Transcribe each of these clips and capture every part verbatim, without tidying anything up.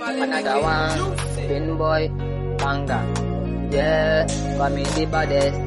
Another one, Spin Boy, Banga. Yeah, call me the baddest,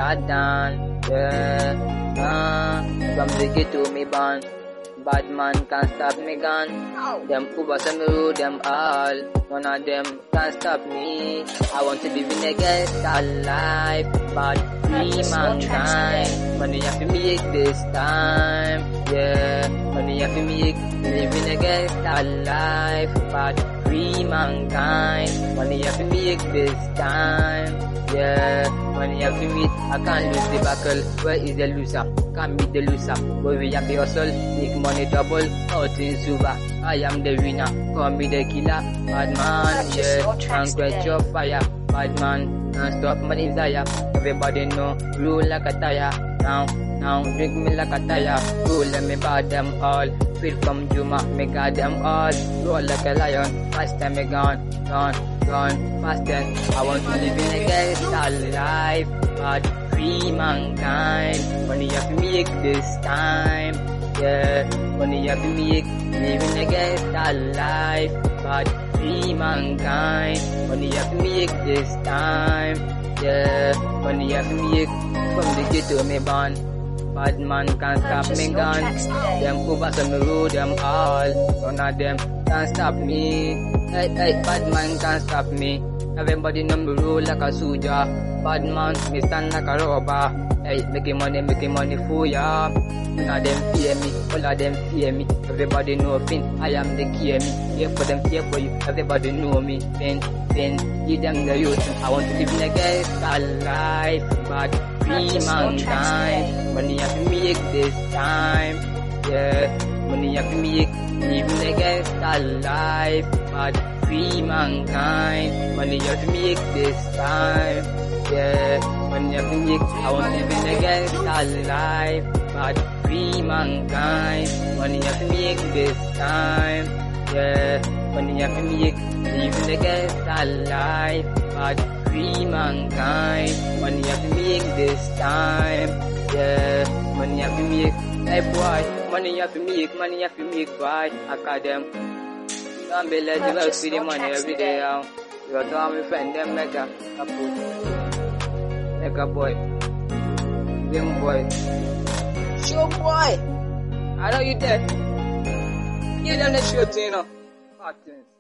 Jordan. Yeah, ah, from the ghetto me born. Bad man can't stop me gun. Them overs on the road, them all. None of them can stop me. I want to live in a gangsta life, but free mankind. Money have to make this time. Yeah, money have to make. Live in a gangsta life, but free mankind. Money have to make this time. Yeah, money have to meet. I can't lose the battle. Where is the loser? Can't beat the loser. But we have to hustle, make money double. Out in Suva, I am the winner. Call me the killer. Bad man, yeah. And quench your fire. Bad man, and stop my desire. Everybody know, rule like a tire. Now, now, drink me like a tire. Rule let me bad them all. Feel from Juma, me got them all. Roll like a lion. Fast time me gone, gone, gone. Fast then, I want to live in a gangsta life, but free mankind. Money have to make this time. Yeah, money have to make. Live in a gangsta life, but free mankind. Money have to make this time. Yeah, money have to make. From the ghetto me born. Bad man can't stop me gun. Them overs on the road, them all. None of them can stop me. Hey, hey, bad man can't stop me. Everybody know me roll like a soldier. Bad man, me stand like a robber. Hey, making money, making money for ya. None of them fear me, all of them fear me. Everybody know fin, I am the key me. Here for them, here for you. Everybody know me. Fin, fin, give them the youth. I want to live in a gangsta life, but free mankind. Money have to make this time. Yeah, money have to make. Live in a gangsta life, but free mankind. Money have to make this time. Yeah, money have to make. I want to live in a gangsta life, but free mankind. Money have to make this time. Yeah, money have to make. Live in a gangsta life, but free mankind. Money have to make this time. Yeah, money have to make. Hey boy, money have to make, money have to make, boy. I got them. Don't be let you work for the money every day. You got to have a friend, them make a couple. Make a boy. Them boy. Show boy. I know you dead. Give them the shirt, you know. Hot things.